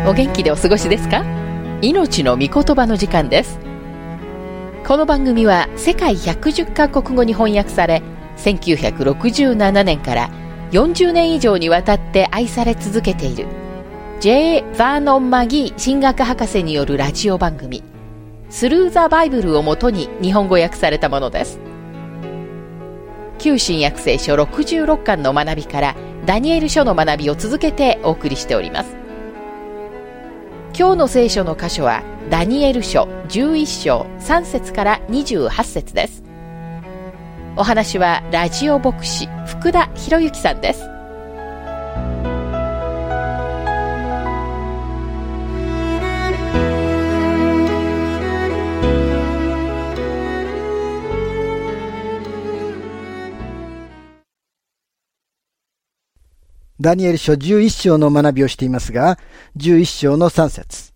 お元気でお過ごしですか？命の御言葉の時間です。この番組は世界110カ国語に翻訳され、1967年から40年以上にわたって愛され続けている J. バーノン・マギー神学博士によるラジオ番組スルー・ザ・バイブルをもとに日本語訳されたものです。旧新約聖書66巻の学びからダニエル書の学びを続けてお送りしております。今日の聖書の箇所はダニエル書11章3節から28節です。お話はラジオ牧師福田博之さんです。 ダニエル書11章の学びをしていますが、11章の3節。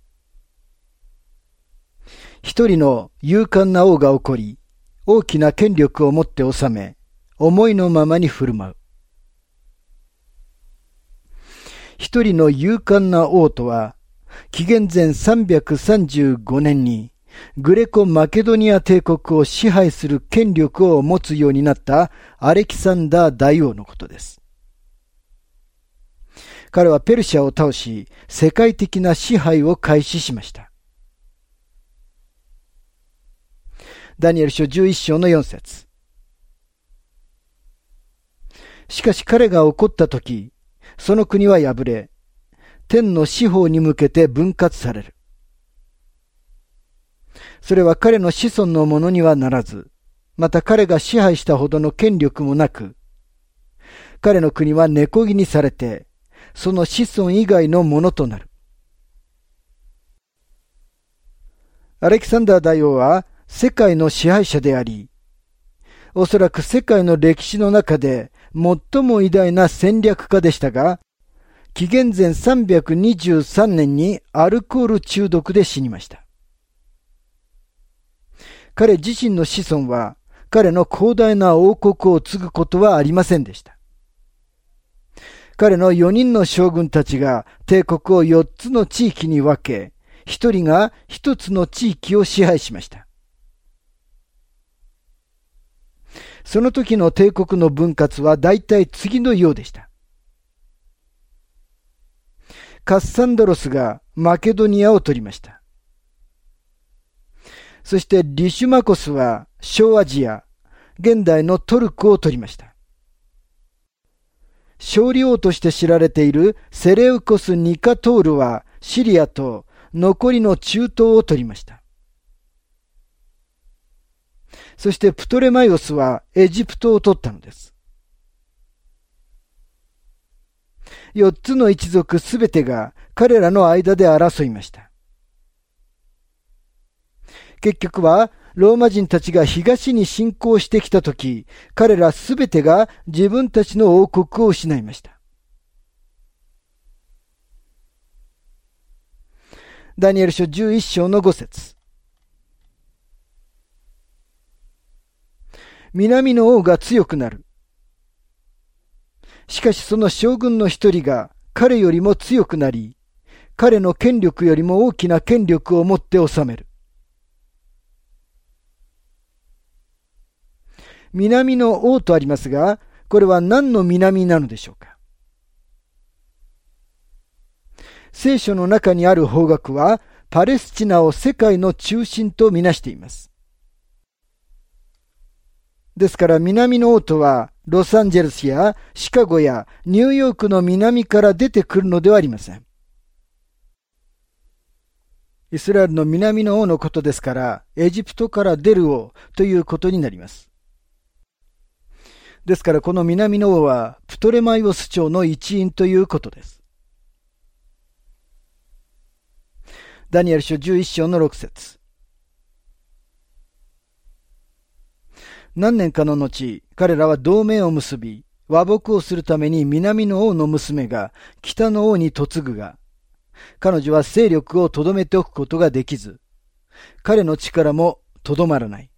一人の勇敢な王が起こり、大きな権力を持って治め、思いのままに振る舞う。一人の勇敢な王とは、紀元前335年に、グレコ・マケドニア帝国を支配する権力を持つようになったアレキサンダー大王のことです。彼はペルシャを倒し、世界的な支配を開始しました。ダニエル書11章の4節。しかし彼が怒ったとき、その国は破れ、天の四方に向けて分割される。それは彼の子孫のものにはならず、また彼が支配したほどの権力もなく、彼の国は根こぎにされて、その子孫以外のものとなる。アレキサンダー大王は世界の支配者であり、おそらく世界の歴史の中で最も偉大な戦略家でしたが、紀元前323年にアルコール中毒で死にました。彼自身の子孫は彼の広大な王国を継ぐことはありませんでした。彼の4人の将軍たちが帝国を4つの地域に分け、1人が1つの地域を支配しました。その時の帝国の分割は大体次のようでした。カッサンドロスがマケドニアを取りました。そしてリシュマコスは小アジア、現代のトルコを取りました。勝利王として知られているセレウコス・ニカトールはシリアと残りの中東を取りました。そしてプトレマイオスはエジプトを取ったのです。4つの一族すべてが彼らの間で争いました。結局はローマ人たちが東に侵攻してきたとき、彼らすべてが自分たちの王国を失いました。ダニエル書11章の5節。南の王が強くなる。しかしその将軍の一人が彼よりも強くなり、彼の権力よりも大きな権力を持って治める。南の王とありますが、これは何の南なのでしょうか。聖書の中にある方角は、パレスチナを世界の中心とみなしています。ですから南の王とは、ロサンゼルスやシカゴやニューヨークの南から出てくるのではありません。イスラエルの南の王のことですから、エジプトから出る王ということになります。ですからこの南の王はプトレマイオス朝の一員ということです。ダニエル書11章の6節。何年かの後、彼らは同盟を結び、和睦をするために南の王の娘が北の王に嫁ぐが、彼女は勢力をとどめておくことができず、彼の力もとどまらない。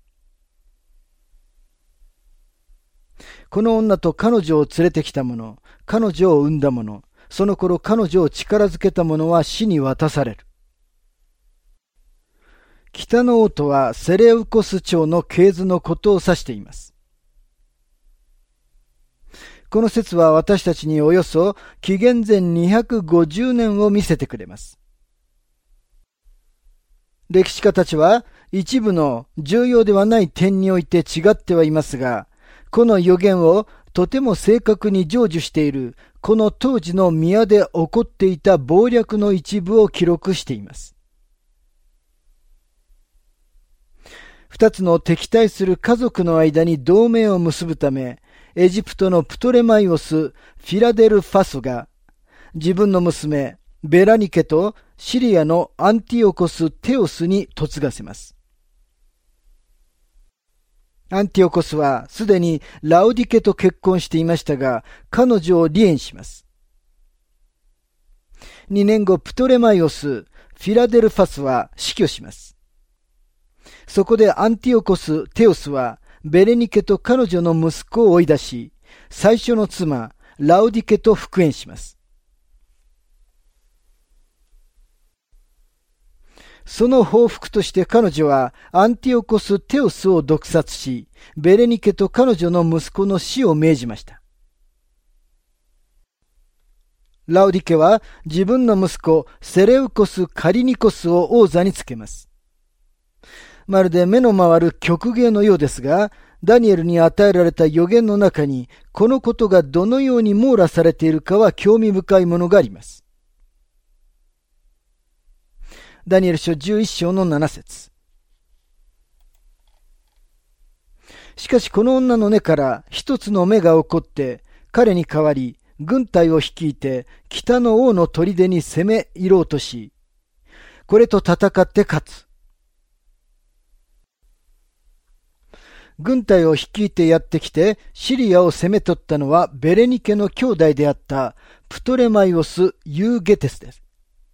この女と彼女を連れてきた者、彼女を産んだ者、 その頃彼女を力づけた者は死に渡される。北の王とはセレウコス朝の系図のことを指しています。この説は私たちにおよそ紀元前250年を見せてくれます。歴史家たちは一部の重要ではない点において違ってはいますが、この予言をとても正確に成就しているこの当時の宮で起こっていた謀略の一部を記録しています。二つの敵対する家族の間に同盟を結ぶため、エジプトのプトレマイオス・フィラデルファスが自分の娘ベラニケとシリアのアンティオコス・テオスに嫁がせます。アンティオコスはすでにラウディケと結婚していましたが、彼女を離縁します。2年後、プトレマイオス・フィラデルファスは死去します。そこでアンティオコス・テオスはベレニケと彼女の息子を追い出し、最初の妻、ラウディケと復縁します。その報復として彼女はアンティオコス・テオスを毒殺し、ベレニケと彼女の息子の死を命じました。ラウディケは自分の息子セレウコス・カリニコスを王座につけます。まるで目の回る曲芸のようですが、ダニエルに与えられた予言の中に、このことがどのように網羅されているかは興味深いものがあります。ダニエル書11章の7節。しかしこの女の根から一つの芽が起こって、彼に代わり軍隊を率いて北の王の砦に攻め入ろうとし、これと戦って勝つ。軍隊を率いてやってきてシリアを攻め取ったのはベレニケの兄弟であったプトレマイオス・ユーゲテスです。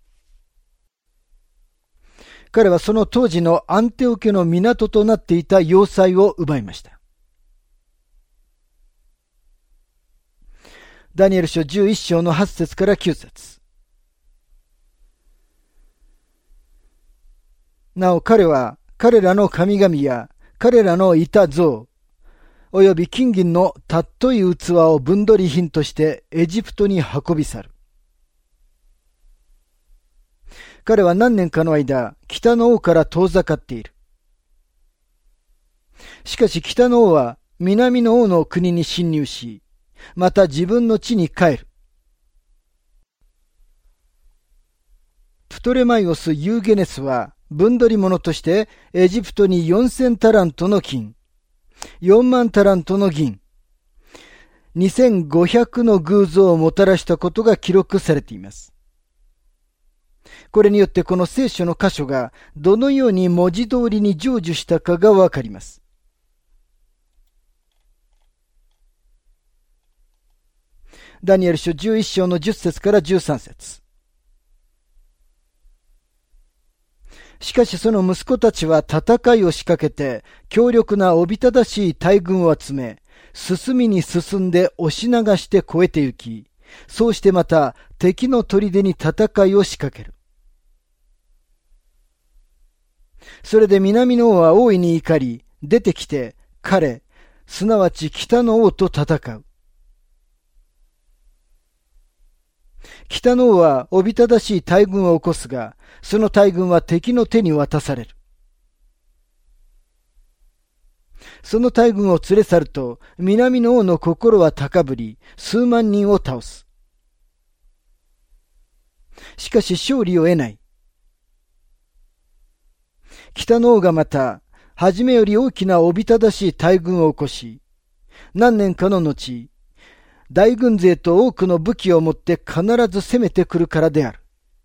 彼はその当時のアンテオ家の港となっていた要塞を奪いました。ダニエル書11章の8節から9節。なお彼は彼らの神々や彼らのいた像、および金銀の尊い器を分取り品としてエジプトに運び去る。彼は何年かの間、北の王から遠ざかっている。しかし北の王は南の王の国に侵入し、また自分の地に帰る。プトレマイオス・ユーゲネスは、分取り物としてエジプトに4000タラントの金、4万タラントの銀、2500の偶像をもたらしたことが記録されています。これによってこの聖書の箇所がどのように文字通りに成就したかがわかります。ダニエル書11章の10節から13節。しかしその息子たちは戦いを仕掛けて、強力なおびただしい大軍を集め、進みに進んで押し流して越えて行き、そうしてまた敵の砦に戦いを仕掛ける。それで南の王は大いに怒り、出てきて彼、すなわち北の王と戦う。北の王はおびただしい大軍を起こすが、その大軍は敵の手に渡される。その大軍を連れ去ると、南の王の心は高ぶり、数万人を倒す。しかし勝利を得ない。北の王がまた、初めより大きなおびただしい大軍を起こし、何年かの後、大軍勢と多くの武器を持って必ず攻めてくるからである。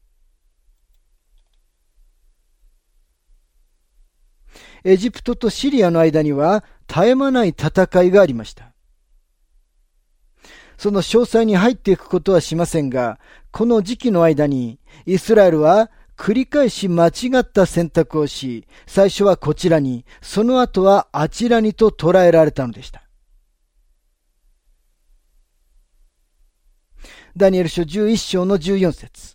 エジプトとシリアの間には絶え間ない戦いがありました。その詳細に入っていくことはしませんが、この時期の間にイスラエルは繰り返し間違った選択をし、最初はこちらに、その後はあちらにと捉えられたのでした。 ダニエル書11章の14節。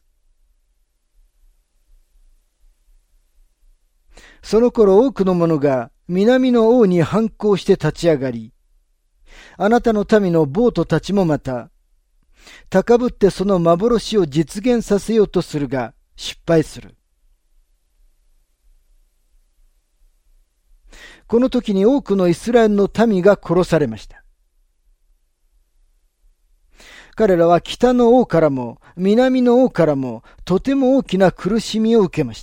その頃多くの者が南の王に反抗して立ち上がり、あなたの民の暴徒たちもまた、高ぶってその幻を実現させようとするが失敗する。この時に多くのイスラエルの民が殺されました。彼らは北の王からも南の王からもとても大きな苦しみを受けました。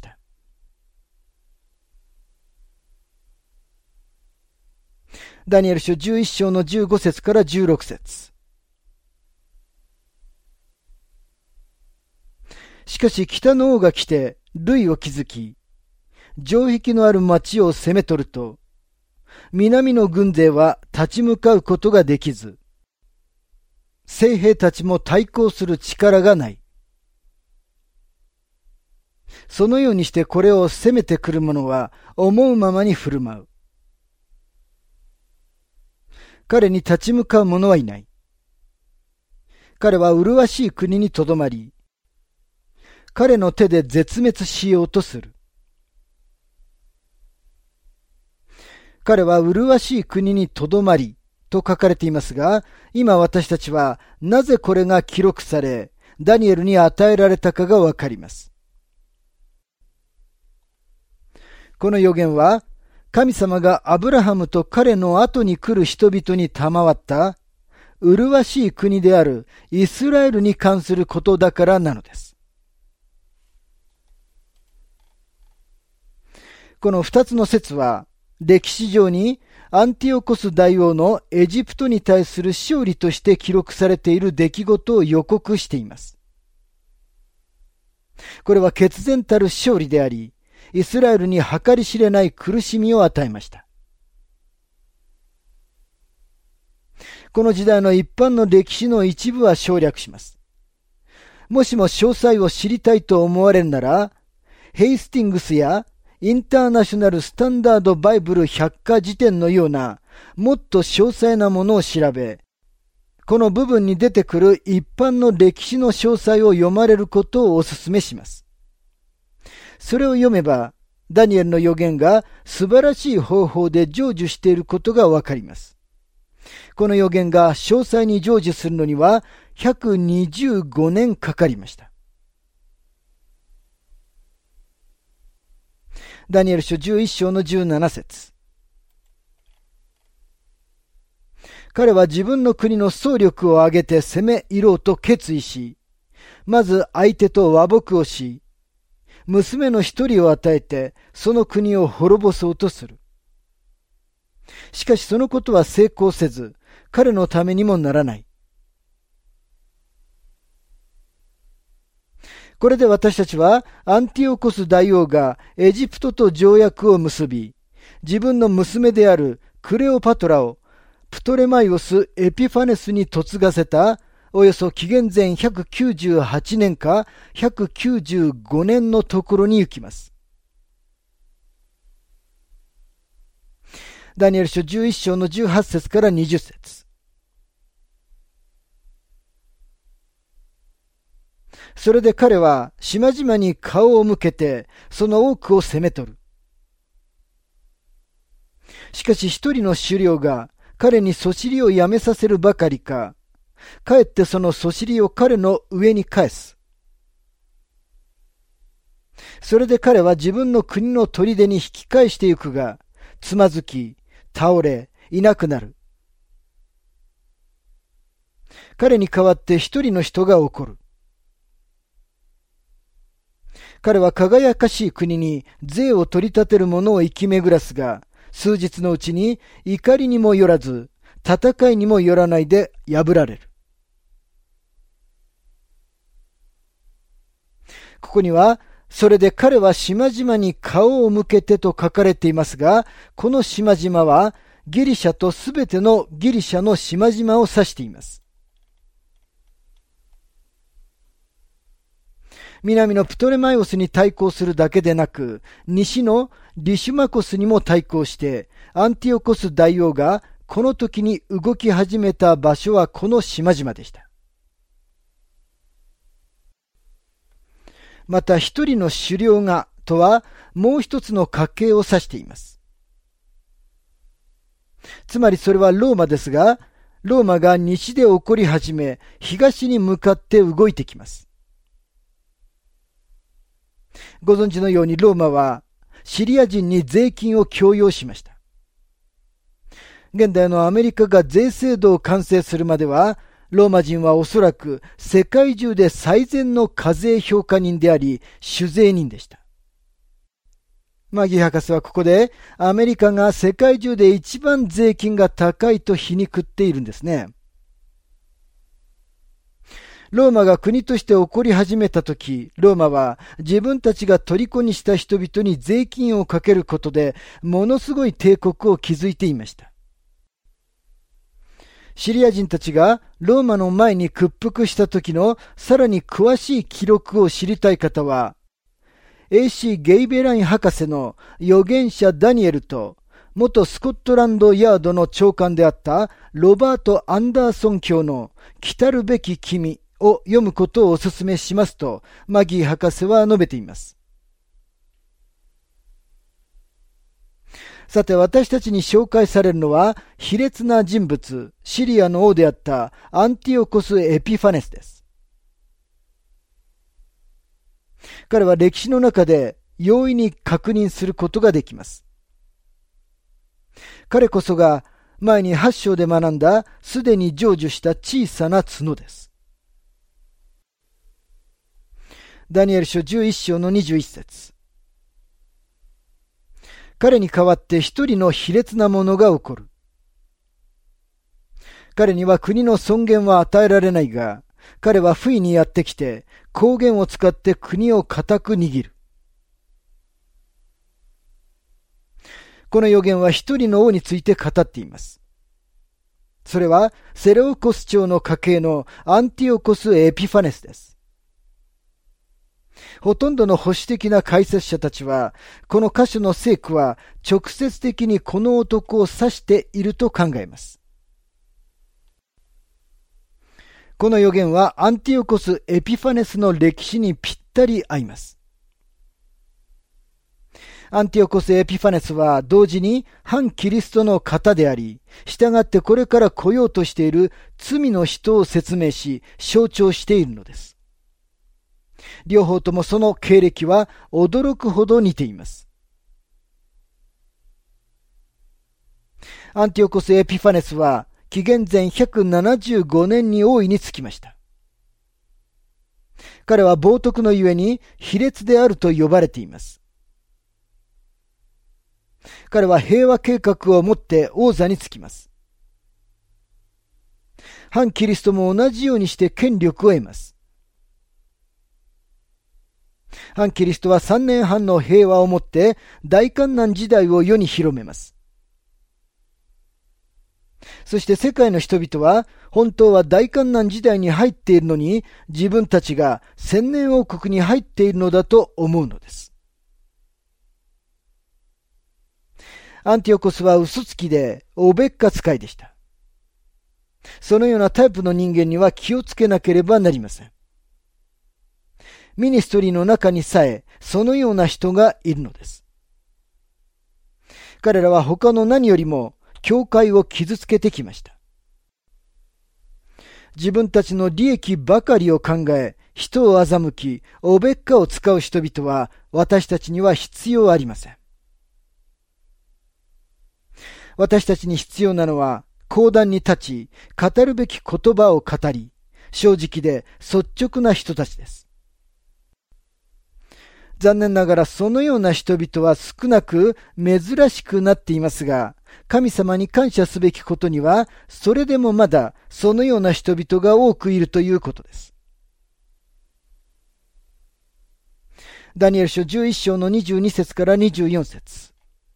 ダニエル書11章の15節から16節。しかし北の王が来て塁を築き、城壁のある町を攻め取ると、南の軍勢は立ち向かうことができず、精兵たちも対抗する力がない。そのようにしてこれを攻めてくる者は思うままに振る舞う。彼に立ち向かう者はいない。彼は麗しい国にとどまり、彼の手で絶滅しようとする。彼は麗しい国にとどまりと書かれていますが、今私たちはなぜこれが記録され、ダニエルに与えられたかがわかります。この預言は、神様がアブラハムと彼の後に来る人々に賜った麗しい国であるイスラエルに関することだからなのです。この二つの説は、歴史上にアンティオコス大王のエジプトに対する勝利として記録されている出来事を予告しています。これは決然たる勝利であり、イスラエルに計り知れない苦しみを与えました。この時代の一般の歴史の一部は省略します。もしも詳細を知りたいと思われるなら、ヘイスティングスやインターナショナルスタンダードバイブル百科事典のようなもっと詳細なものを調べ、この部分に出てくる一般の歴史の詳細を読まれることをお勧めします。それを読めば、ダニエルの預言が素晴らしい方法で成就していることがわかります。この預言が詳細に成就するのには125年かかりました。ダニエル書11章の17節。彼は自分の国の総力を挙げて攻め入ろうと決意し、まず相手と和睦をし、娘の一人を与えてその国を滅ぼそうとする。しかしそのことは成功せず、彼のためにもならない。これで私たちはアンティオコス大王がエジプトと条約を結び、自分の娘であるクレオパトラをプトレマイオス・エピファネスに嫁がせたおよそ紀元前198年か195年のところに行きます。ダニエル書11章の18節から20節。それで彼は島々に顔を向けてその多くを攻め取る。しかし一人の首領が彼にそしりをやめさせるばかりか、かえってそのそしりを彼の上に返す。それで彼は自分の国の砦に引き返してゆくが、つまずき、倒れ、いなくなる。彼に代わって一人の人が起こる。彼は輝かしい国に税を取り立てる者を生き巡らすが、数日のうちに怒りにもよらず、戦いにもよらないで破られる。ここには、それで彼は島々に顔を向けてと書かれていますが、この島々はギリシャとすべてのギリシャの島々を指しています。南のプトレマイオスに対抗するだけでなく、西のリシュマコスにも対抗して、アンティオコス大王がこの時に動き始めた場所はこの島々でした。 また一人の首領がとはもう一つの家系を指しています。つまりそれはローマですが、ローマが西で起こり始め、東に向かって動いてきます。ご存知のようにローマはシリア人に税金を強要しました。現代のアメリカが税制度を完成するまでは、ローマ人はおそらく世界中で最善の課税評価人であり、主税人でした。マギー博士はここでアメリカが世界中で一番税金が高いと皮肉っているんですね。ローマが国として起こり始めたとき、ローマは自分たちが虜にした人々に税金をかけることでものすごい帝国を築いていました。シリア人たちがローマの前に屈服した時のさらに詳しい記録を知りたい方は、A.C. ゲイベライン博士の預言者ダニエルと元スコットランドヤードの長官であったロバート・アンダーソン教の来るべき君を読むことをお勧めしますとマギー博士は述べています。さて、私たちに紹介されるのは卑劣な人物、シリアの王であったアンティオコス・エピファネスです。彼は歴史の中で容易に確認することができます。彼こそが前に8章で学んだすでに成就した小さな角です。ダニエル書11章の21節。彼に代わって一人の卑劣な者が起こる。彼には国の尊厳は与えられないが、彼は不意にやってきて、公言を使って国を固く握る。この預言は一人の王について語っています。それはセレオコス朝の家系のアンティオコス・エピファネスです。ほとんどの保守的な解説者たちは、この箇所の聖句は直接的にこの男を指していると考えます。この預言はアンティオコス・エピファネスの歴史にぴったり合います。アンティオコス・エピファネスは同時に反キリストの方であり、従ってこれから来ようとしている罪の人を説明し、象徴しているのです。両方ともその経歴は驚くほど似ています。アンティオコス・エピファネスは紀元前175年に王位につきました。彼は冒涜のゆえに卑劣であると呼ばれています。彼は平和計画を持って王座につきます。反キリストも同じようにして権力を得ます。反キリストは3年半の平和をもって大患難時代を世に広めます。そして世界の人々は本当は大患難時代に入っているのに、自分たちが千年王国に入っているのだと思うのです。アンティオコスは嘘つきでおべっか使いでした。そのようなタイプの人間には気をつけなければなりません。ミニストリーの中にさえそのような人がいるのです。彼らは他の何よりも教会を傷つけてきました。自分たちの利益ばかりを考え、人を欺き、おべっかを使う人々は私たちには必要ありません。私たちに必要なのは、講談に立ち、語るべき言葉を語り、正直で率直な人たちです。残念ながらそのような人々は少なく珍しくなっていますが、神様に感謝すべきことには、それでもまだそのような人々が多くいるということです。ダニエル書11章の22節から24節。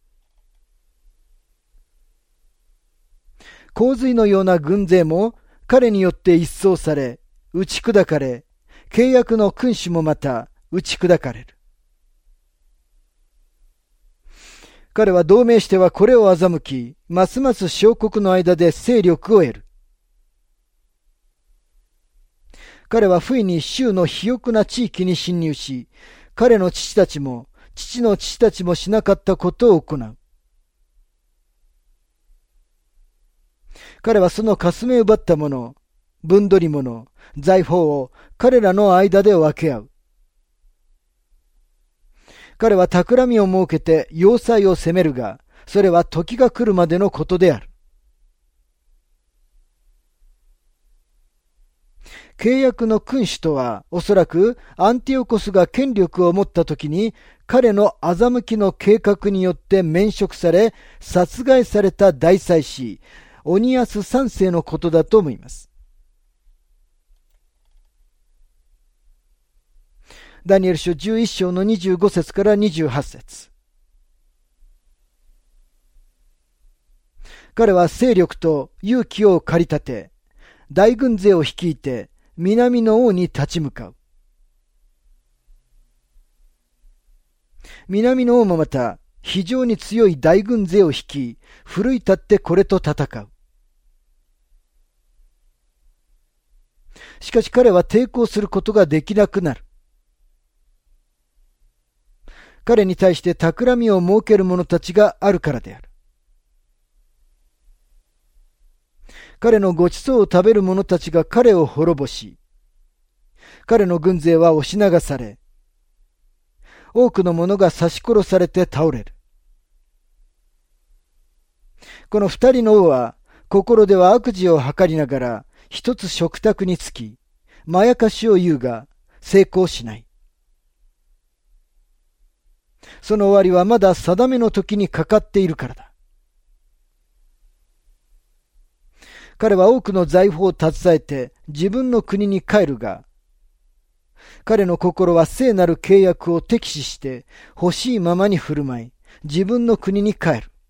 洪水のような軍勢も彼によって一掃され、打ち砕かれ、契約の君主もまた打ち砕かれる。彼は同盟してはこれを欺き、ますます小国の間で勢力を得る。 彼は不意に州の肥沃な地域に侵入し、彼の父たちも父の父たちもしなかったことを行う。彼はその霞を奪ったもの、分取り物、財宝を彼らの間で分け合う。彼は企みを設けて要塞を攻めるが、それは時が来るまでのことである。契約の君主とは、おそらくアンティオコスが権力を持った時に、彼の欺きの計画によって免職され、殺害された大祭司、オニアス3世のことだと思います。ダニエル書11章の25節から28節。彼は勢力と勇気を駆り立て、大軍勢を率いて南の王に立ち向かう。南の王もまた非常に強い大軍勢を率い、奮い立ってこれと戦う。しかし彼は抵抗することができなくなる。彼に対して企みを設ける者たちがあるからである。彼のごちそうを食べる者たちが彼を滅ぼし、彼の軍勢は押し流され、多くの者が刺し殺されて倒れる。この二人の王は、心では悪事を図りながら、一つ食卓につき、まやかしを言うが、成功しない。その終わりはまだ定めの時にかかっているからだ。彼は多くの財宝を携えて自分の国に帰るが、彼の心は聖なる契約を敵視して欲しいままに振る舞い、自分の国に帰る。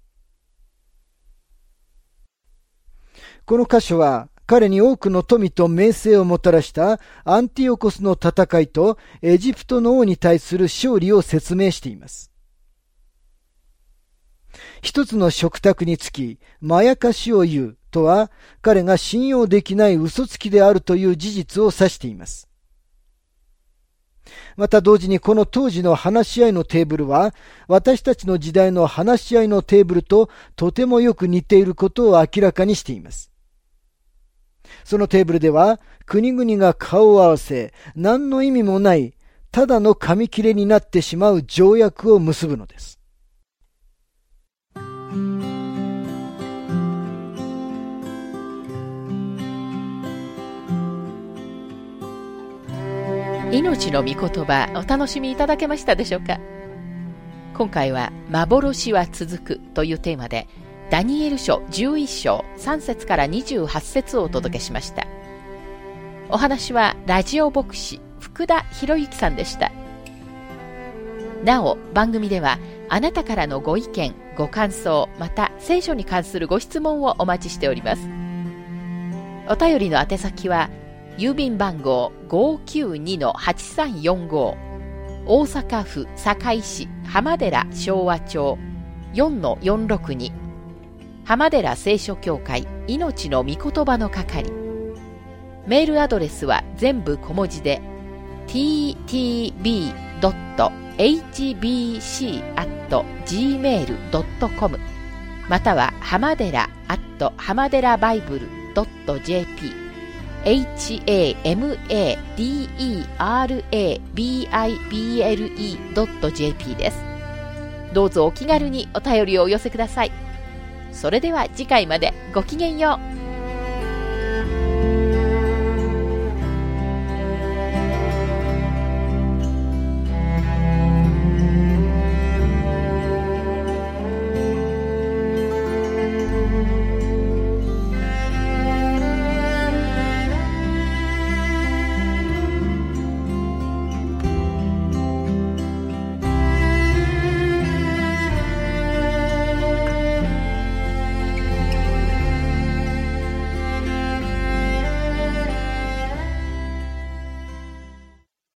この箇所は彼に多くの富と名声をもたらしたアンティオコスの戦いとエジプトの王に対する勝利を説明しています。一つの食卓につき、まやかしを言うとは、彼が信用できない嘘つきであるという事実を指しています。また同時にこの当時の話し合いのテーブルは、私たちの時代の話し合いのテーブルととてもよく似ていることを明らかにしています。そのテーブルでは、国々が顔を合わせ、何の意味もない、ただの紙切れになってしまう条約を結ぶのです。 命の御言葉、お楽しみいただけましたでしょうか。今回は幻は続くというテーマで、ダニエル書11章3節から28節をお届けしました。お話はラジオ牧師福田博之さんでした。なお番組ではあなたからのご意見ご感想、また聖書に関するご質問をお待ちしております。お便りの宛先は郵便番号 592-8345 大阪府堺市浜寺昭和町 4-462 浜寺聖書協会命の御言葉の係。メールアドレスは全部小文字で ttb.hbc@gmail.com または浜寺@hamaderabible.jp hamaderabible.jp です。どうぞお気軽にお便りをお寄せください。それでは次回までごきげんよう。